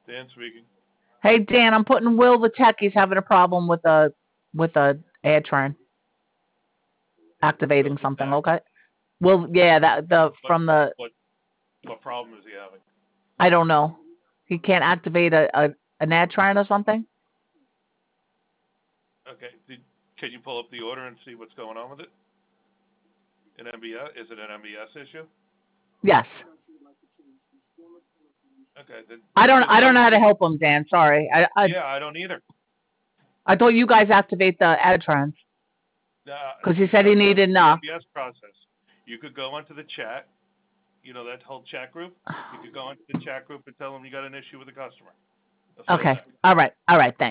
Dan speaking. Hey Dan, I'm putting Will the tech. He's having a problem with a ad train Will activating the something. tech. Okay. Well, yeah, that the What from the what what problem is he having? I don't know. He can't activate a an ad train or something. Okay. Can you pull up the order and see what's going on with it? An MBS? Is it an MBS issue? Yes. Okay. Then just I go don't know to how to the. help him, Dan. Sorry. Yeah, I don't either. I thought you guys activate the ad trans because he You said got he to go needed through the enough. MBS process. You could go onto the chat. You know that whole chat group. You could go into the chat group and tell them you got an issue with the customer. They'll solve Okay. that. All right. All right. Thanks.